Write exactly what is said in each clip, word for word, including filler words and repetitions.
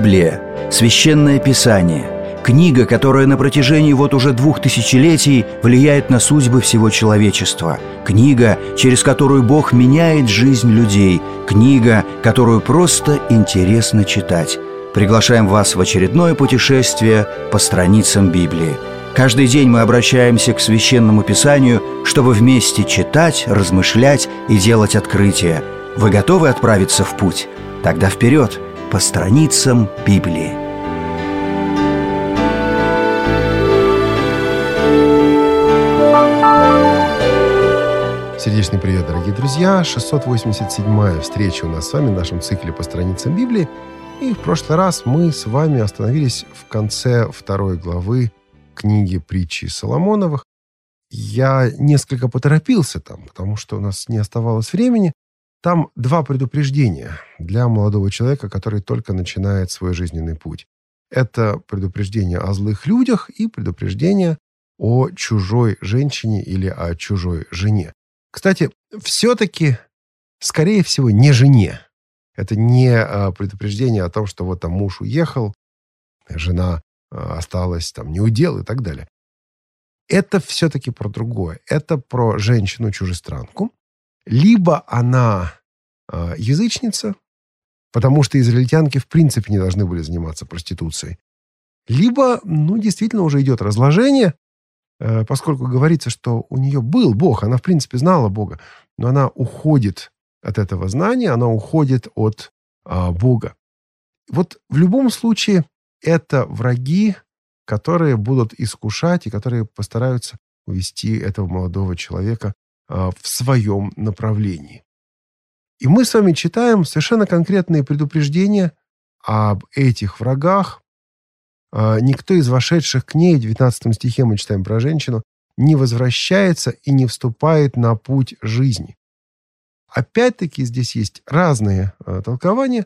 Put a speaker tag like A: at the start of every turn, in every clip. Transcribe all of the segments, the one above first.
A: Библия – священное писание, книга, которая на протяжении вот уже двух тысячелетий влияет на судьбы всего человечества, книга, через которую Бог меняет жизнь людей, книга, которую просто интересно читать. Приглашаем вас в очередное путешествие по страницам Библии. Каждый день мы обращаемся к Священному Писанию, чтобы вместе читать, размышлять и делать открытия. Вы готовы отправиться в путь? Тогда вперед, по страницам Библии.
B: Сердечный привет, дорогие друзья! шестьсот восемьдесят седьмая встреча у нас с вами в нашем цикле по страницам Библии. И в прошлый раз мы с вами остановились в конце второй главы книги «Притчи Соломоновых». Я несколько поторопился там, потому что у нас не оставалось времени. Там два предупреждения для молодого человека, который только начинает свой жизненный путь. Это предупреждение о злых людях и предупреждение о чужой женщине или о чужой жене. Кстати, все-таки, скорее всего, не жене. Это не предупреждение о том, что вот там муж уехал, жена осталась там неудел и так далее. Это все-таки про другое. Это про женщину-чужестранку. Либо она язычница, потому что израильтянки в принципе не должны были заниматься проституцией. Либо, ну, действительно уже идет разложение, поскольку говорится, что у нее был Бог, она, в принципе, знала Бога, но она уходит от этого знания, она уходит от а, Бога. Вот в любом случае это враги, которые будут искушать и которые постараются увести этого молодого человека а, в своем направлении. И мы с вами читаем совершенно конкретные предупреждения об этих врагах. Никто из вошедших к ней, в девятнадцатом стихе мы читаем про женщину, не возвращается и не вступает на путь жизни. Опять-таки здесь есть разные э, толкования.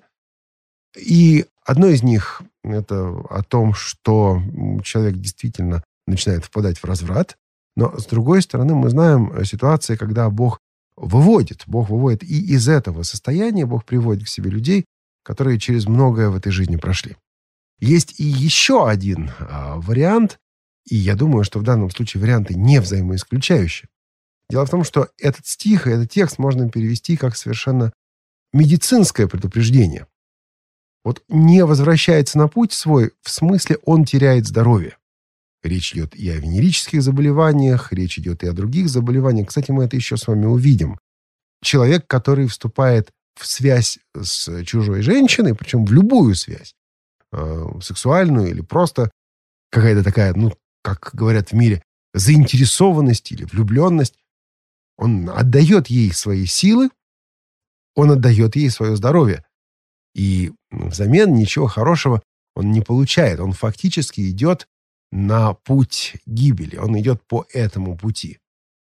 B: И одно из них – это о том, что человек действительно начинает впадать в разврат. Но, с другой стороны, мы знаем ситуации, когда Бог выводит. Бог выводит и из этого состояния Бог приводит к себе людей, которые через многое в этой жизни прошли. Есть и еще один а, вариант, и я думаю, что в данном случае варианты не взаимоисключающие. Дело в том, что этот стих и этот текст можно перевести как совершенно медицинское предупреждение. Вот не возвращается на путь свой, в смысле он теряет здоровье. Речь идет и о венерических заболеваниях, речь идет и о других заболеваниях. Кстати, мы это еще с вами увидим. Человек, который вступает в связь с чужой женщиной, причем в любую связь, сексуальную или просто какая-то такая, ну, как говорят в мире, заинтересованность или влюбленность. Он отдает ей свои силы, он отдает ей свое здоровье. И взамен ничего хорошего он не получает. Он фактически идет на путь гибели. Он идет по этому пути.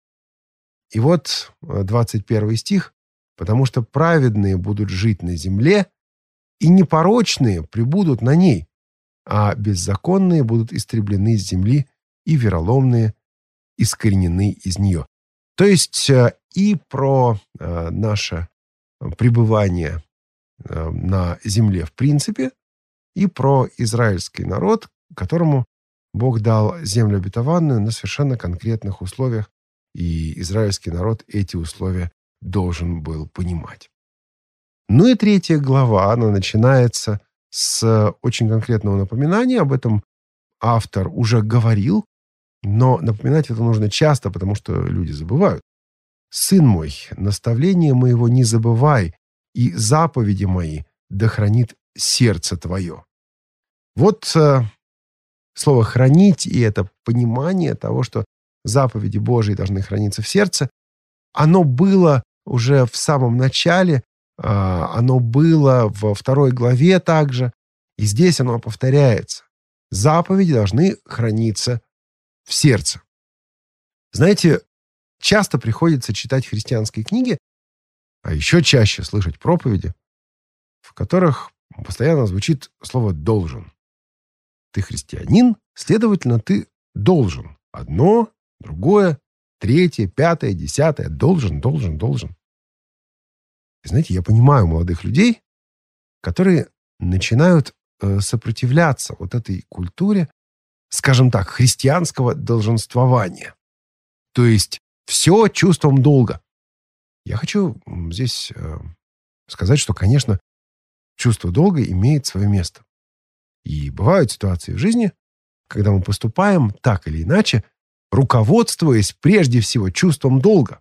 B: И вот двадцать первый стих. «Потому что праведные будут жить на земле, и непорочные пребудут на ней, а беззаконные будут истреблены с земли, и вероломные искоренены из нее». То есть и про наше пребывание на земле в принципе, и про израильский народ, которому Бог дал землю обетованную на совершенно конкретных условиях, и израильский народ эти условия должен был понимать. Ну и третья глава, она начинается с очень конкретного напоминания. Об этом автор уже говорил, но напоминать это нужно часто, потому что люди забывают. «Сын мой, наставление моего не забывай, и заповеди мои да хранит сердце твое». Вот э, слово «хранить» и это понимание того, что заповеди Божьи должны храниться в сердце, оно было уже в самом начале, оно было во второй главе также, и здесь оно повторяется. Заповеди должны храниться в сердце. Знаете, часто приходится читать христианские книги, а еще чаще слышать проповеди, в которых постоянно звучит слово «должен». Ты христианин, следовательно, ты должен. Одно, другое, третье, пятое, десятое. Должен, должен, должен. И знаете, я понимаю молодых людей, которые начинают э, сопротивляться вот этой культуре, скажем так, христианского долженствования. То есть все чувством долга. Я хочу здесь э, сказать, что, конечно, чувство долга имеет свое место. И бывают ситуации в жизни, когда мы поступаем так или иначе, руководствуясь прежде всего чувством долга.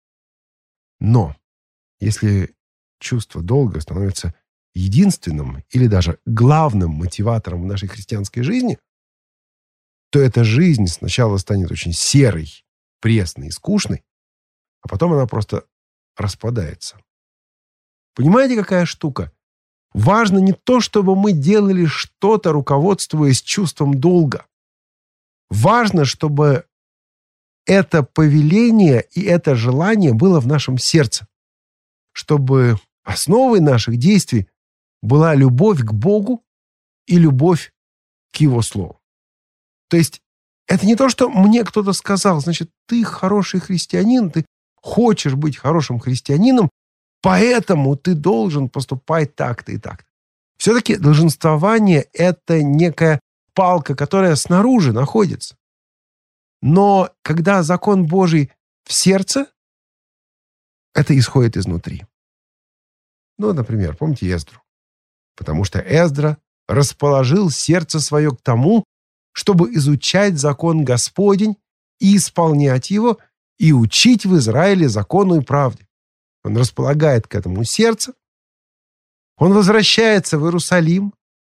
B: Но если чувство долга становится единственным или даже главным мотиватором в нашей христианской жизни, то эта жизнь сначала станет очень серой, пресной и скучной, а потом она просто распадается. Понимаете, какая штука? Важно не то, чтобы мы делали что-то, руководствуясь чувством долга. Важно, чтобы это повеление и это желание было в нашем сердце. Чтобы основой наших действий была любовь к Богу и любовь к Его Слову. То есть это не то, что мне кто-то сказал, значит, ты хороший христианин, ты хочешь быть хорошим христианином, поэтому ты должен поступать так-то и так-то. Все-таки долженствование – это некая палка, которая снаружи находится. Но когда закон Божий в сердце, это исходит изнутри. Ну, например, помните Эздру? Потому что Эздра расположил сердце свое к тому, чтобы изучать закон Господень и исполнять его, и учить в Израиле закону и правде. Он располагает к этому сердце. Он возвращается в Иерусалим.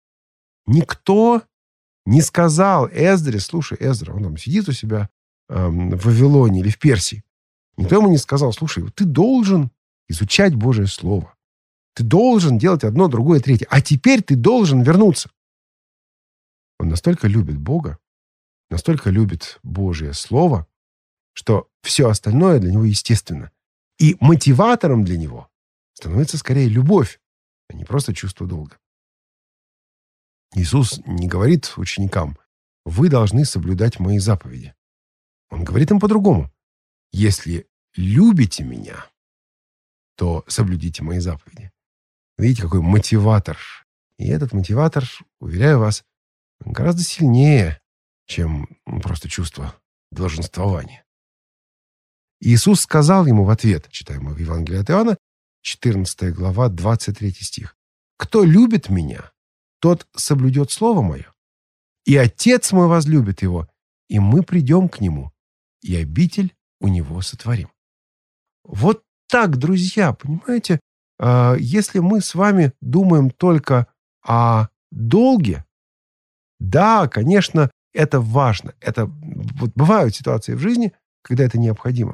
B: Никто не сказал Эздре, слушай, Эздра, он там сидит у себя эм, в Вавилоне или в Персии. Никто ему не сказал, слушай, ты должен изучать Божие Слово. Ты должен делать одно, другое, третье. А теперь ты должен вернуться. Он настолько любит Бога, настолько любит Божие Слово, что все остальное для него естественно. И мотиватором для него становится скорее любовь, а не просто чувство долга. Иисус не говорит ученикам, вы должны соблюдать мои заповеди. Он говорит им по-другому. Если любите меня, то соблюдите мои заповеди. Видите, какой мотиватор. И этот мотиватор, уверяю вас, гораздо сильнее, чем просто чувство долженствования. Иисус сказал ему в ответ, читаем мы в Евангелии от Иоанна, четырнадцатая глава, двадцать третий стих. «Кто любит меня, тот соблюдет слово мое, и Отец мой возлюбит его, и мы придем к нему, и обитель у него сотворим». Вот так, друзья, понимаете, если мы с вами думаем только о долге, да, конечно, это важно. Это вот бывают ситуации в жизни, когда это необходимо.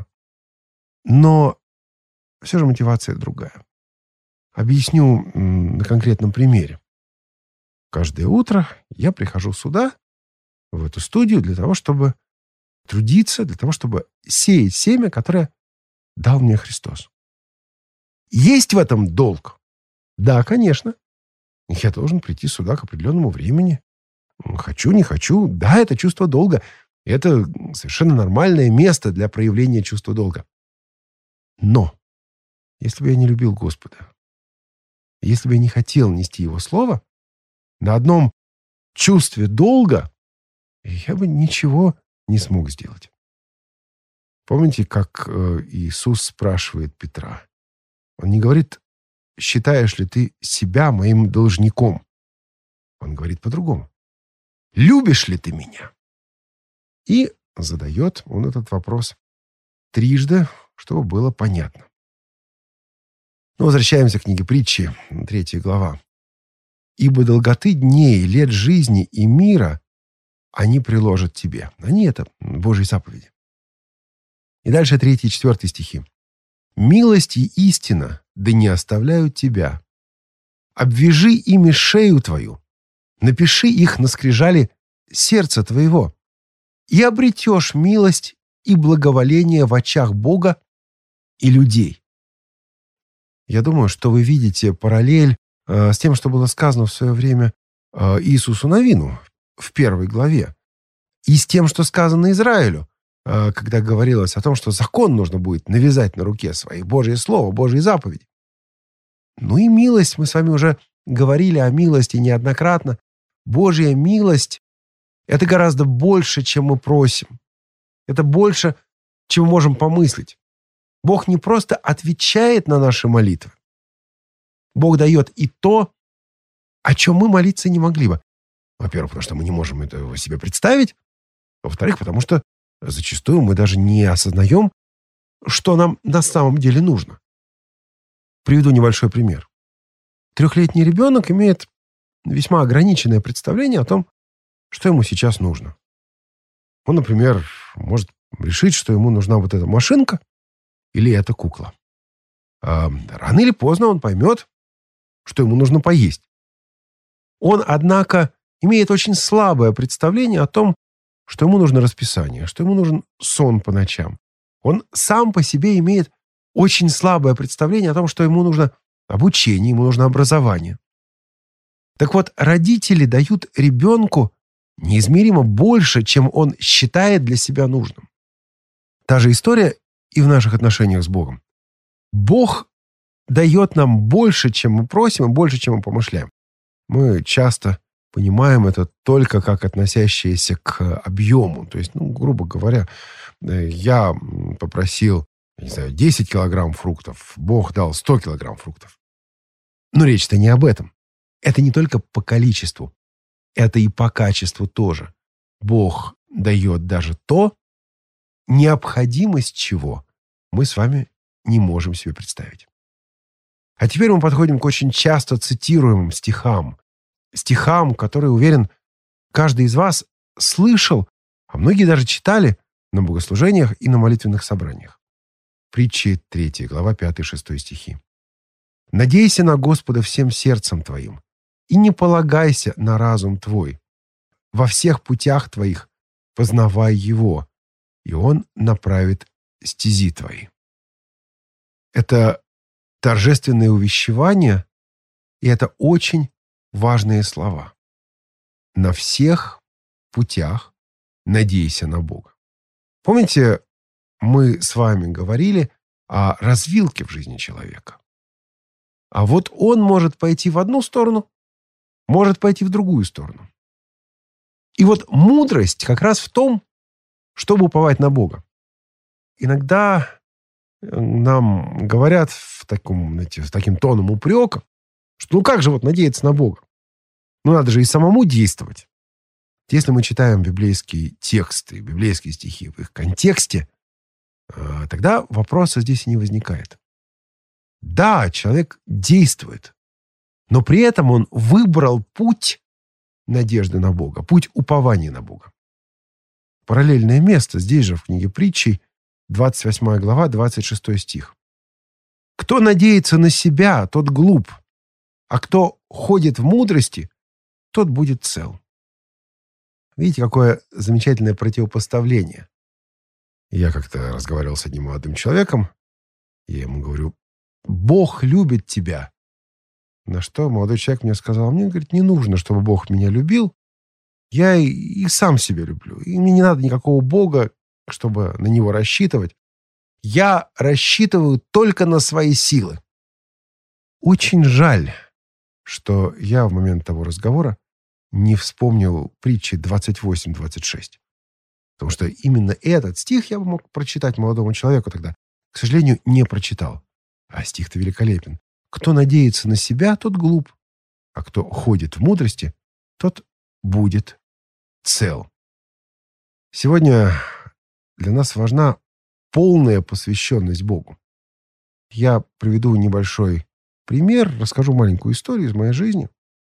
B: Но все же мотивация другая. Объясню на конкретном примере. Каждое утро я прихожу сюда, в эту студию, для того, чтобы трудиться, для того, чтобы сеять семя, которое дал мне Христос. Есть в этом долг? Да, конечно. Я должен прийти сюда к определенному времени. Хочу, не хочу. Да, это чувство долга. Это совершенно нормальное место для проявления чувства долга. Но если бы я не любил Господа, если бы я не хотел нести Его Слово, на одном чувстве долга я бы ничего не смог сделать. Помните, как Иисус спрашивает Петра? Он не говорит, считаешь ли ты себя моим должником? Он говорит по-другому. Любишь ли ты меня? И задает он этот вопрос трижды, чтобы было понятно. Но возвращаемся к книге Притчи, третья глава. «Ибо долготы дней, лет жизни и мира они приложат тебе». Они — это Божьи заповеди. И дальше третий и четвертый стихи. «Милость и истина да не оставляют тебя. Обвяжи ими шею твою, напиши их на скрижали сердца твоего, и обретешь милость и благоволение в очах Бога и людей». Я думаю, что вы видите параллель э, с тем, что было сказано в свое время э, Иисусу Навину в первой главе, и с тем, что сказано Израилю, э, когда говорилось о том, что закон нужно будет навязать на руке своей, Божье Слово, Божьи заповеди. Ну и милость мы с вами уже говорили о милости неоднократно. Божья милость – это гораздо больше, чем мы просим. Это больше, чем мы можем помыслить. Бог не просто отвечает на наши молитвы. Бог дает и то, о чем мы молиться не могли бы. Во-первых, потому что мы не можем этого себе представить. Во-вторых, потому что зачастую мы даже не осознаем, что нам на самом деле нужно. Приведу небольшой пример. Трехлетний ребенок имеет весьма ограниченное представление о том, что ему сейчас нужно. Он, например, может решить, что ему нужна вот эта машинка или эта кукла. А рано или поздно он поймет, что ему нужно поесть. Он, однако, имеет очень слабое представление о том, что ему нужно расписание, что ему нужен сон по ночам. Он сам по себе имеет очень слабое представление о том, что ему нужно обучение, ему нужно образование. Так вот, родители дают ребенку неизмеримо больше, чем он считает для себя нужным. Та же история и в наших отношениях с Богом. Бог дает нам больше, чем мы просим, и больше, чем мы помышляем. Мы часто понимаем это только как относящееся к объему. То есть, ну, грубо говоря, я попросил, не знаю, десять килограмм фруктов, Бог дал сто килограмм фруктов. Но речь-то не об этом. Это не только по количеству, это и по качеству тоже. Бог дает даже то, необходимость чего мы с вами не можем себе представить. А теперь мы подходим к очень часто цитируемым стихам. Стихам, которые, уверен, каждый из вас слышал, а многие даже читали на богослужениях и на молитвенных собраниях. Притчи третья глава, пятый-шестой стихи. «Надейся на Господа всем сердцем твоим, и не полагайся на разум твой. Во всех путях твоих познавай Его, и Он направит стези твои». Это торжественное увещевание, и это очень важные слова. На всех путях надейся на Бога. Помните, мы с вами говорили о развилке в жизни человека. А вот он может пойти в одну сторону, может пойти в другую сторону. И вот мудрость как раз в том, чтобы уповать на Бога. Иногда нам говорят в таком, знаете, с таким тоном упрека, что ну как же вот надеяться на Бога? Ну надо же и самому действовать. Если мы читаем библейские тексты, библейские стихи в их контексте, тогда вопроса здесь не возникает. Да, человек действует, но при этом он выбрал путь надежды на Бога, путь упования на Бога. Параллельное место здесь же в книге Притчей, двадцать восьмая глава, двадцать шестой стих. «Кто надеется на себя, тот глуп, а кто ходит в мудрости, тот будет цел». Видите, какое замечательное противопоставление. Я как-то разговаривал с одним молодым человеком, я ему говорю: «Бог любит тебя». На что молодой человек мне сказал: «Мне, говорит, не нужно, чтобы Бог меня любил. Я и, и сам себя люблю. И мне не надо никакого Бога, чтобы на него рассчитывать. Я рассчитываю только на свои силы». Очень жаль, что я в момент того разговора не вспомнил притчи двадцать восемь двадцать шесть. Потому что именно этот стих я бы мог прочитать молодому человеку тогда. К сожалению, не прочитал. А стих-то великолепен. «Кто надеется на себя, тот глуп, а кто ходит в мудрости, тот будет цел». Сегодня для нас важна полная посвященность Богу. Я приведу небольшой пример, расскажу маленькую историю из моей жизни.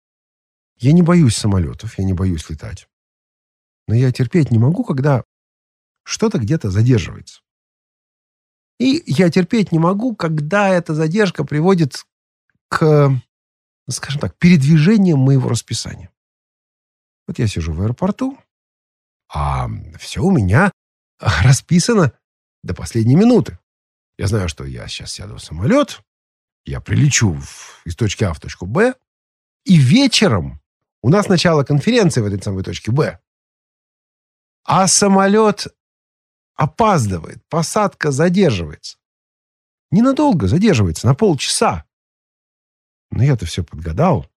B: Я не боюсь самолетов, я не боюсь летать. Но я терпеть не могу, когда что-то где-то задерживается. И я терпеть не могу, когда эта задержка приводит к, скажем так, передвижению моего расписания. Вот я сижу в аэропорту, а все у меня расписано до последней минуты. Я знаю, что я сейчас сяду в самолет, я прилечу в, из точки А в точку Б, и вечером у нас начало конференции в этой самой точке Б. А самолет опаздывает, посадка задерживается. Ненадолго задерживается, на полчаса. Но я-то все подгадал.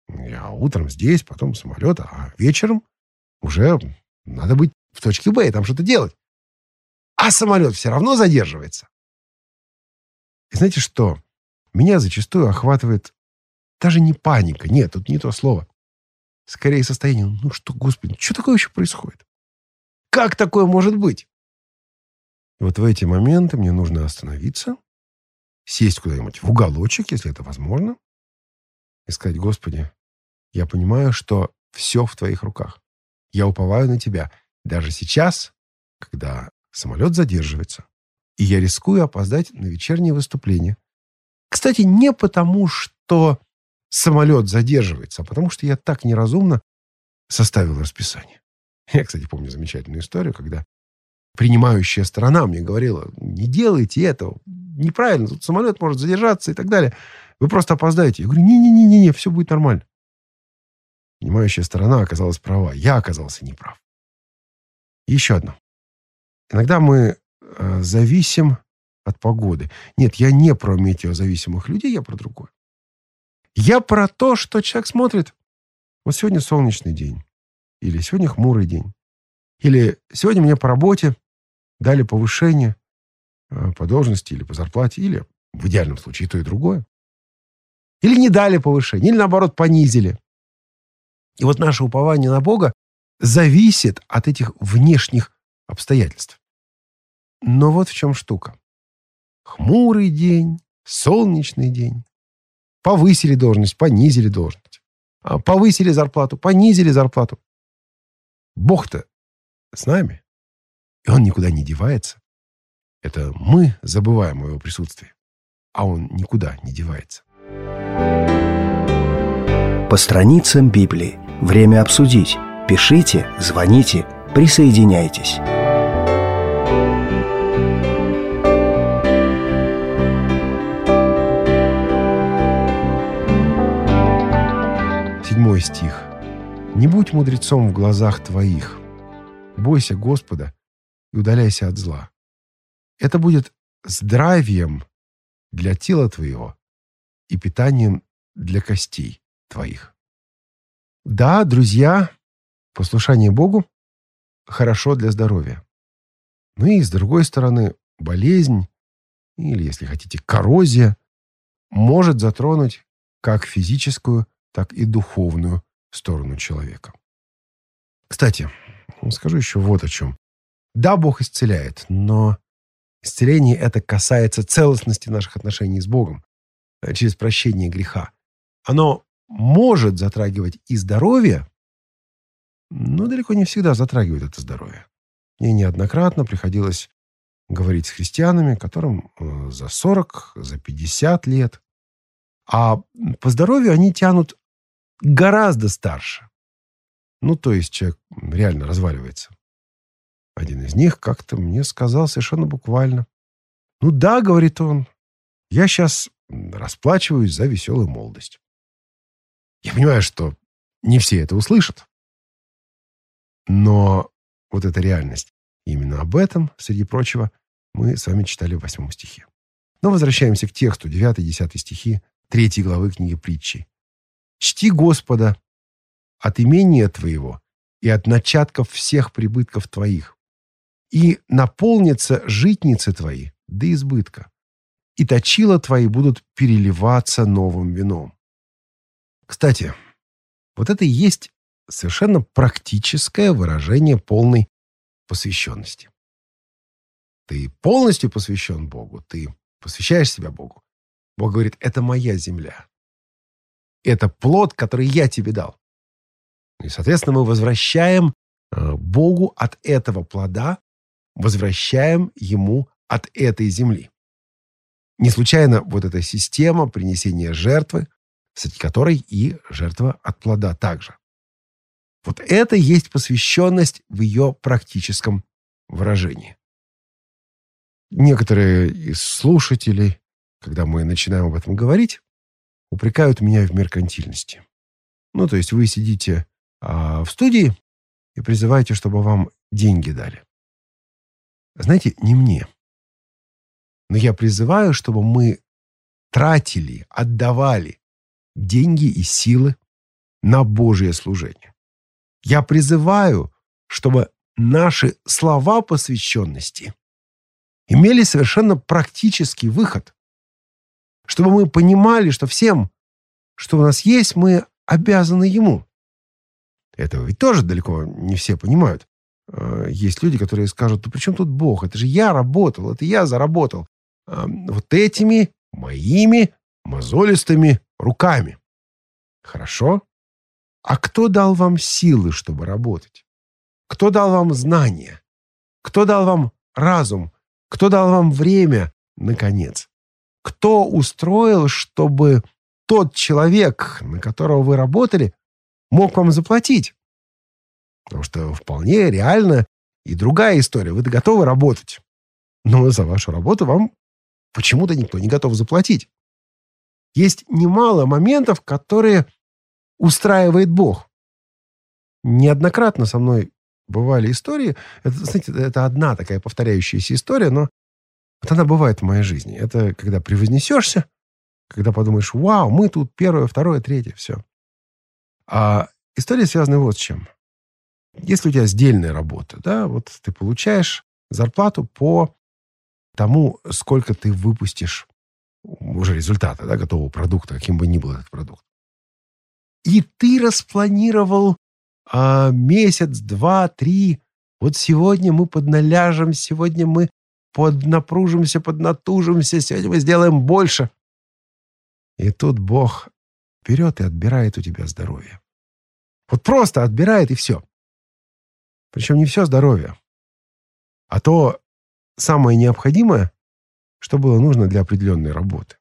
B: Я утром здесь, потом самолет, а вечером уже надо быть в точке Б и там что-то делать. А самолет все равно задерживается. И знаете что? Меня зачастую охватывает даже не паника. Нет, тут не то слово. Скорее состояние, ну что, Господи, что такое вообще происходит? Как такое может быть? И вот в эти моменты мне нужно остановиться, сесть куда-нибудь в уголочек, если это возможно, и сказать: Господи, я понимаю, что все в Твоих руках. Я уповаю на Тебя. Даже сейчас, когда самолет задерживается, и я рискую опоздать на вечернее выступление. Кстати, не потому, что самолет задерживается, а потому, что я так неразумно составил расписание. Я, кстати, помню замечательную историю, когда принимающая сторона мне говорила: не делайте этого, неправильно, тут самолет может задержаться и так далее. Вы просто опоздаете. Я говорю: не-не-не-не, все будет нормально. Принимающая сторона оказалась права, я оказался неправ. И еще одно. Иногда мы э, зависим от погоды. Нет, я не про метеозависимых людей, я про другое. Я про то, что человек смотрит: вот сегодня солнечный день, или сегодня хмурый день, или сегодня мне по работе дали повышение э, по должности или по зарплате, или в идеальном случае и то, и другое. Или не дали повышение, или наоборот понизили. И вот наше упование на Бога зависит от этих внешних обстоятельств. Но вот в чем штука. Хмурый день, солнечный день. Повысили должность, понизили должность. Повысили зарплату, понизили зарплату. Бог-то с нами, и Он никуда не девается. Это мы забываем о Его присутствии, а Он никуда не девается.
A: По страницам Библии. Время обсудить. Пишите, звоните, присоединяйтесь.
B: Седьмой стих. «Не будь мудрецом в глазах твоих. Бойся Господа и удаляйся от зла. Это будет здравием для тела твоего и питанием для костей твоих». Да, друзья, послушание Богу хорошо для здоровья. Ну и, с другой стороны, болезнь, или, если хотите, коррозия, может затронуть как физическую, так и духовную сторону человека. Кстати, скажу еще вот о чем. Да, Бог исцеляет, но исцеление это касается целостности наших отношений с Богом через прощение греха. Оно может затрагивать и здоровье, но далеко не всегда затрагивает это здоровье. Мне неоднократно приходилось говорить с христианами, которым за сорок, за пятьдесят лет, а по здоровью они тянут гораздо старше. Ну, то есть человек реально разваливается. Один из них как-то мне сказал совершенно буквально: «Ну да, — говорит он, — я сейчас расплачиваюсь за веселую молодость». Я понимаю, что не все это услышат. Но вот эта реальность. Именно об этом, среди прочего, мы с вами читали в восьмом стихе. Но возвращаемся к тексту, девятый-десятый стихи третьей главы книги Притчи. «Чти Господа от имения твоего и от начатков всех прибытков твоих, и наполнятся житницы твои до избытка, и точила твои будут переливаться новым вином». Кстати, вот это и есть совершенно практическое выражение полной посвященности. Ты полностью посвящен Богу, ты посвящаешь себя Богу. Бог говорит: это моя земля. Это плод, который я тебе дал. И, соответственно, мы возвращаем Богу от этого плода, возвращаем Ему от этой земли. Не случайно вот эта система принесения жертвы, среди которой и жертва от плода также. Вот это и есть посвященность в ее практическом выражении. Некоторые из слушателей, когда мы начинаем об этом говорить, упрекают меня в меркантильности. Ну, то есть вы сидите а, в студии и призываете, чтобы вам деньги дали. Знаете, не мне. Но я призываю, чтобы мы тратили, отдавали деньги и силы на Божье служение. Я призываю, чтобы наши слова посвященности имели совершенно практический выход, чтобы мы понимали, что всем, что у нас есть, мы обязаны Ему. Этого ведь тоже далеко не все понимают. Есть люди, которые скажут: «Да при чем тут Бог? Это же я работал, это я заработал вот этими моими мозолистыми руками». Хорошо. А кто дал вам силы, чтобы работать? Кто дал вам знания? Кто дал вам разум? Кто дал вам время, наконец? Кто устроил, чтобы тот человек, на которого вы работали, мог вам заплатить? Потому что вполне реально и другая история. Вы готовы работать, но за вашу работу вам почему-то никто не готов заплатить. Есть немало моментов, которые устраивает Бог. Неоднократно со мной бывали истории. Это, знаете, это одна такая повторяющаяся история, но вот она бывает в моей жизни. Это когда превознесешься, когда подумаешь: вау, мы тут первое, второе, третье, все. А история связана вот с чем. Если у тебя сдельная работа, да, вот ты получаешь зарплату по тому, сколько ты выпустишь уже результата, да, готового продукта, каким бы ни был этот продукт. И ты распланировал а, месяц, два, три. Вот сегодня мы подналяжем, сегодня мы поднапружимся, поднатужимся, сегодня мы сделаем больше. И тут Бог берет и отбирает у тебя здоровье. Вот просто отбирает, и все. Причем не все здоровье, а то самое необходимое, что было нужно для определенной работы.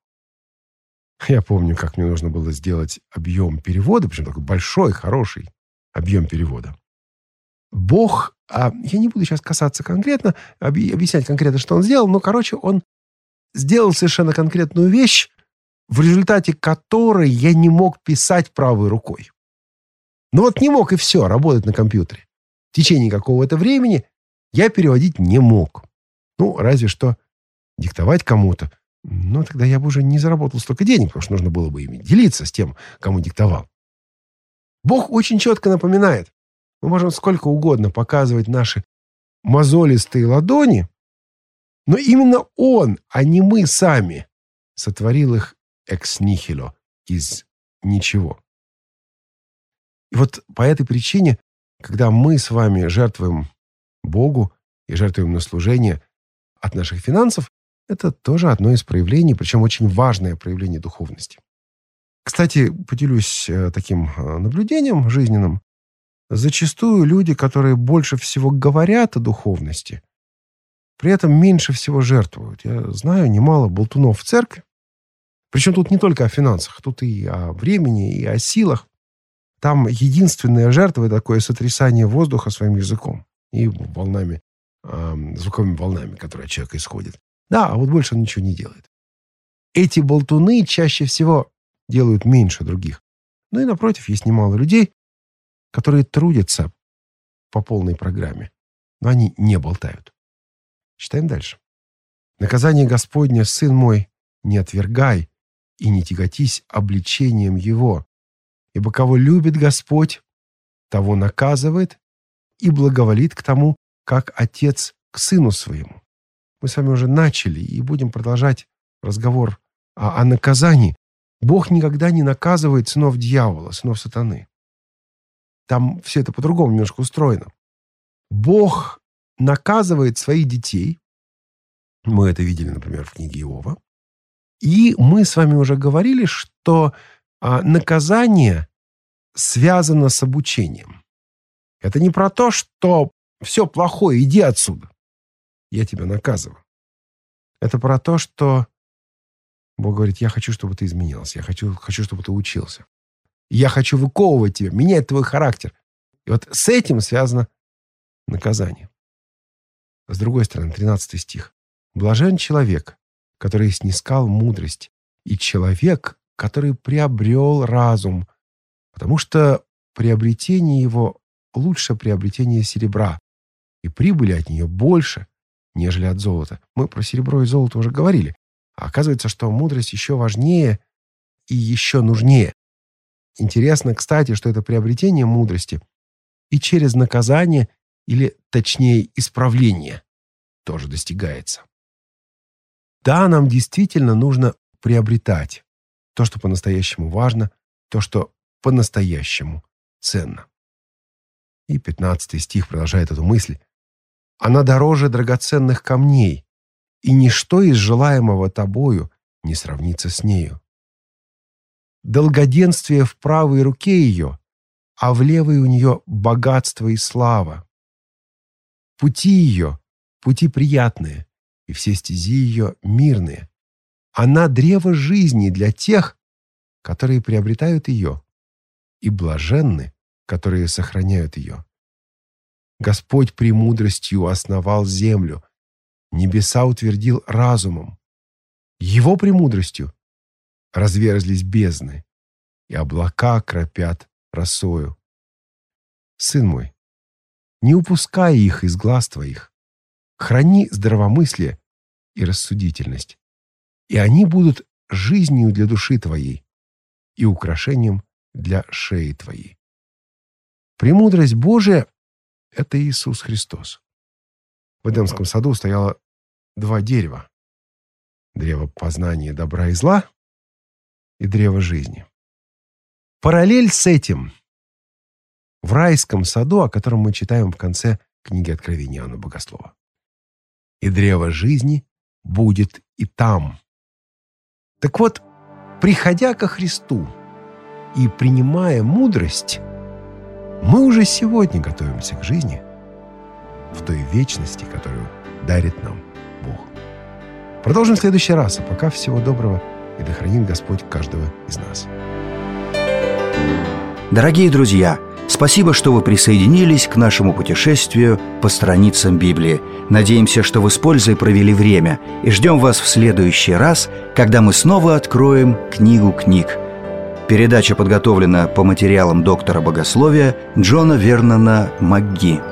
B: Я помню, как мне нужно было сделать объем перевода, причем такой большой, хороший объем перевода. Бог, а я не буду сейчас касаться конкретно, объяснять конкретно, что он сделал, но, короче, он сделал совершенно конкретную вещь, в результате которой я не мог писать правой рукой. Ну вот не мог, и все, работать на компьютере. В течение какого-то времени я переводить не мог. Ну, разве что диктовать кому-то. Но тогда я бы уже не заработал столько денег, потому что нужно было бы ими делиться с тем, кому диктовал. Бог очень четко напоминает. Мы можем сколько угодно показывать наши мозолистые ладони, но именно Он, а не мы сами, сотворил их экс нихило, из ничего. И вот по этой причине, когда мы с вами жертвуем Богу и жертвуем на служение от наших финансов, это тоже одно из проявлений, причем очень важное проявление духовности. Кстати, поделюсь таким наблюдением жизненным. Зачастую люди, которые больше всего говорят о духовности, при этом меньше всего жертвуют. Я знаю немало болтунов в церкви. Причем тут не только о финансах, тут и о времени, и о силах. Там единственная жертва — это такое сотрясание воздуха своим языком и волнами, э, звуковыми волнами, которые от человека исходят. Да, а вот больше он ничего не делает. Эти болтуны чаще всего делают меньше других. Ну и напротив, есть немало людей, которые трудятся по полной программе, но они не болтают. Читаем дальше. «Наказание Господне, сын мой, не отвергай и не тяготись обличением его, ибо кого любит Господь, того наказывает и благоволит к тому, как отец к сыну своему». Мы с вами уже начали и будем продолжать разговор о, о наказании. Бог никогда не наказывает сынов дьявола, сынов сатаны. Там все это по-другому немножко устроено. Бог наказывает своих детей. Мы это видели, например, в книге Иова. И мы с вами уже говорили, что а, наказание связано с обучением. Это не про то, что все плохое, иди отсюда. Я тебя наказываю. Это про то, что Бог говорит: я хочу, чтобы ты изменился. Я хочу, хочу, чтобы ты учился. Я хочу выковывать тебя, менять твой характер. И вот с этим связано наказание. С другой стороны, тринадцатый стих. «Блажен человек, который снискал мудрость, и человек, который приобрел разум, потому что приобретение его лучше приобретения серебра, и прибыли от нее больше, нежели от золота». Мы про серебро и золото уже говорили. А оказывается, что мудрость еще важнее и еще нужнее. Интересно, кстати, что это приобретение мудрости и через наказание, или, точнее, исправление, тоже достигается. Да, нам действительно нужно приобретать то, что по-настоящему важно, то, что по-настоящему ценно. И пятнадцатый стих продолжает эту мысль. «Она дороже драгоценных камней, и ничто из желаемого тобою не сравнится с нею. Долгоденствие в правой руке ее, а в левой у нее богатство и слава. Пути ее — пути приятные, и все стези ее мирные. Она древо жизни для тех, которые приобретают ее, и блаженны, которые сохраняют ее. Господь премудростью основал землю, небеса утвердил разумом. Его премудростью разверзлись бездны, и облака кропят росою. Сын мой, не упускай их из глаз твоих, храни здравомыслие и рассудительность, и они будут жизнью для души твоей и украшением для шеи твоей». Премудрость Божия — это Иисус Христос. В Эдемском саду стояло два дерева: древо познания добра и зла и древо жизни. Параллель с этим в райском саду, о котором мы читаем в конце книги Откровения Иоанна Богослова. «И древо жизни будет и там». Так вот, приходя ко Христу и принимая мудрость, мы уже сегодня готовимся к жизни в той вечности, которую дарит нам Бог. Продолжим в следующий раз, а пока всего доброго, и да хранит Господь каждого из нас.
A: Дорогие друзья, спасибо, что вы присоединились к нашему путешествию по страницам Библии. Надеемся, что вы с пользой провели время, и ждем вас в следующий раз, когда мы снова откроем книгу книг. Передача подготовлена по материалам доктора богословия Джона Вернона МакГи.